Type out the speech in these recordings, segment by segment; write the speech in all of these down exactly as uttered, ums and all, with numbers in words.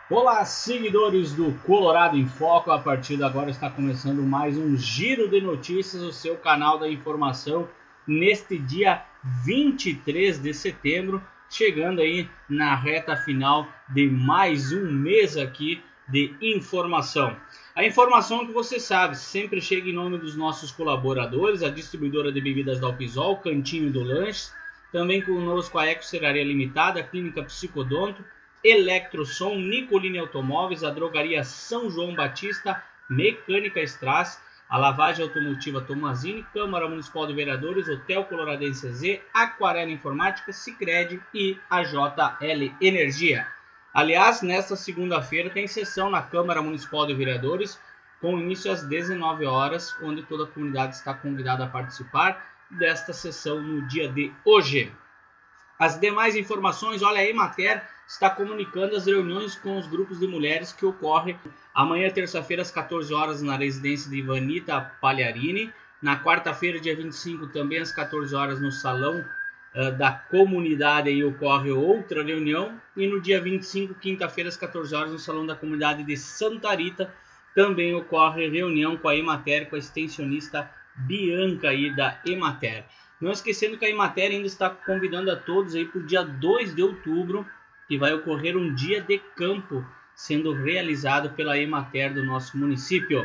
Olá, seguidores do Colorado em Foco. A partir de agora está começando mais um Giro de Notícias, o seu canal da informação, neste dia vinte e três de setembro, chegando aí na reta final de mais um mês aqui de informação. A informação que você sabe sempre chega em nome dos nossos colaboradores, a distribuidora de bebidas da Alpisol, Cantinho do Lanche, também conosco a Eco Serraria Limitada, a Clínica Psicodonto, Eletrosom, Nicolini Automóveis, a Drogaria São João Batista, Mecânica Strass, a Lavagem Automotiva Tomazini, Câmara Municipal de Vereadores, Hotel Coloradense Z, Aquarela Informática, Sicredi e a J L Energia. Aliás, nesta segunda-feira tem sessão na Câmara Municipal de Vereadores, com início às dezenove horas, onde toda a comunidade está convidada a participar desta sessão no dia de hoje. As demais informações, olha, a Emater está comunicando as reuniões com os grupos de mulheres que ocorrem amanhã, terça-feira, às quatorze horas, na residência de Ivanita Pagliarini. Na quarta-feira, dia vinte e cinco, também às quatorze horas, no salão uh, da comunidade, aí ocorre outra reunião. E no dia vinte e cinco, quinta-feira, às quatorze horas, no salão da comunidade de Santa Rita, também ocorre reunião com a Emater, com a extensionista Bianca aí da Emater. Não esquecendo que a Emater ainda está convidando a todos aí para o dia dois de outubro, que vai ocorrer um dia de campo sendo realizado pela Emater do nosso município.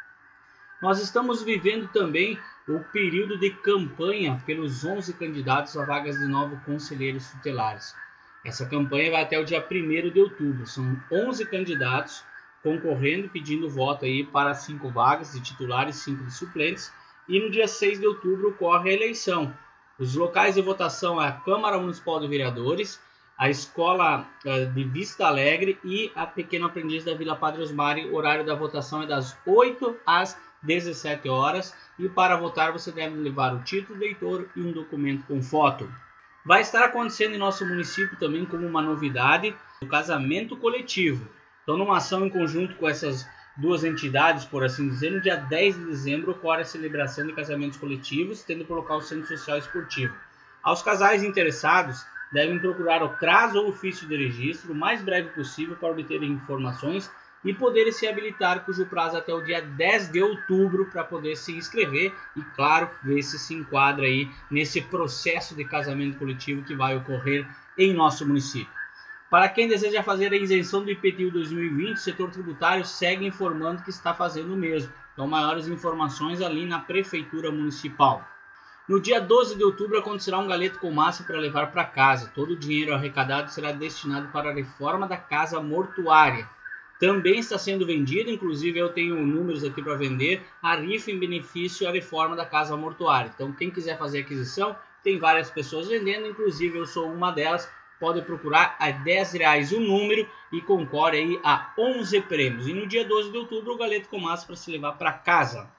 Nós estamos vivendo também o período de campanha pelos onze candidatos a vagas de novos conselheiros tutelares. Essa campanha vai até o dia primeiro de outubro. São onze candidatos concorrendo, pedindo voto aí para cinco vagas de titulares e cinco de suplentes. E no dia seis de outubro ocorre a eleição. Os locais de votação é a Câmara Municipal de Vereadores, a Escola de Vista Alegre e a Pequeno Aprendiz da Vila Padre Osmar. O horário da votação é das oito às dezessete horas. E para votar você deve levar o título de eleitor e um documento com foto. Vai estar acontecendo em nosso município também, como uma novidade, o casamento coletivo. Então, numa ação em conjunto com essas duas entidades, por assim dizer, no dia dez de dezembro ocorre a celebração de casamentos coletivos, tendo por local o Centro Social Esportivo. Aos casais interessados, devem procurar o C R A S ou ofício de registro o mais breve possível para obter informações e poderem se habilitar, cujo prazo é até o dia dez de outubro para poder se inscrever e, claro, ver se se enquadra aí nesse processo de casamento coletivo que vai ocorrer em nosso município. Para quem deseja fazer a isenção do I P T U dois mil e vinte, o setor tributário segue informando que está fazendo o mesmo. Então, maiores informações ali na Prefeitura Municipal. No dia doze de outubro acontecerá um galeto com massa para levar para casa. Todo o dinheiro arrecadado será destinado para a reforma da casa mortuária. Também está sendo vendido, inclusive eu tenho números aqui para vender, a rifa em benefício à reforma da casa mortuária. Então, quem quiser fazer aquisição, tem várias pessoas vendendo, inclusive eu sou uma delas. Pode procurar a dez reais o número e concorre aí a onze prêmios. E no dia doze de outubro o galeto com massa para se levar para casa.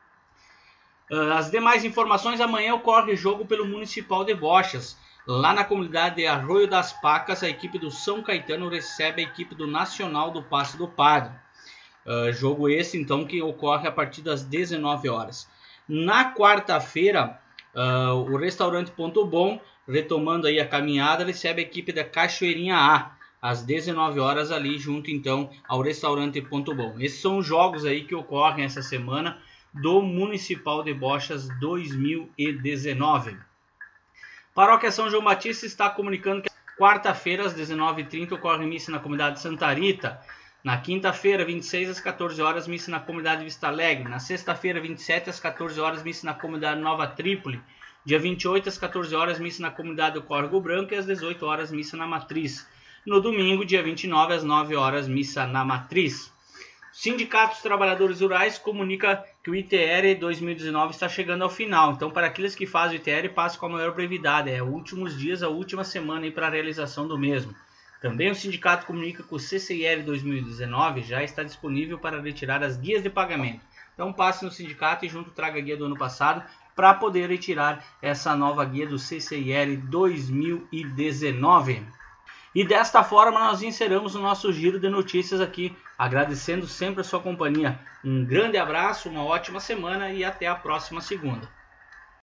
As demais informações, amanhã ocorre jogo pelo Municipal de Bochas. Lá na comunidade de Arroio das Pacas, a equipe do São Caetano recebe a equipe do Nacional do Passo do Padre. Uh, jogo esse então que ocorre a partir das dezenove horas. Na quarta-feira, uh, o restaurante Ponto Bom, retomando aí a caminhada, recebe a equipe da Cachoeirinha A, às dezenove horas ali junto então ao restaurante Ponto Bom. Esses são os jogos aí que ocorrem essa semana do Municipal de Bochas dois mil e dezenove. Paróquia São João Batista está comunicando que quarta-feira às dezenove e trinta ocorre missa na comunidade Santa Rita. Na quinta-feira, vinte e seis às quatorze horas, missa na comunidade Vista Alegre. Na sexta-feira, vinte e sete às quatorze horas, missa na comunidade Nova Trípoli. Dia vinte e oito às quatorze horas, missa na comunidade do Córrego Branco e às dezoito horas, missa na Matriz. No domingo, dia vinte e nove às nove horas, missa na Matriz. O Sindicato dos Trabalhadores Rurais comunica que o I T R dois mil e dezenove está chegando ao final. Então, para aqueles que fazem o I T R, passe com a maior brevidade. É os últimos dias, a última semana para a realização do mesmo. Também o sindicato comunica que o C C I L dois mil e dezenove já está disponível para retirar as guias de pagamento. Então, passe no sindicato e junto traga a guia do ano passado para poder retirar essa nova guia do C C I L dois mil e dezenove. E desta forma nós encerramos o nosso giro de notícias aqui, agradecendo sempre a sua companhia. Um grande abraço, uma ótima semana e até a próxima segunda.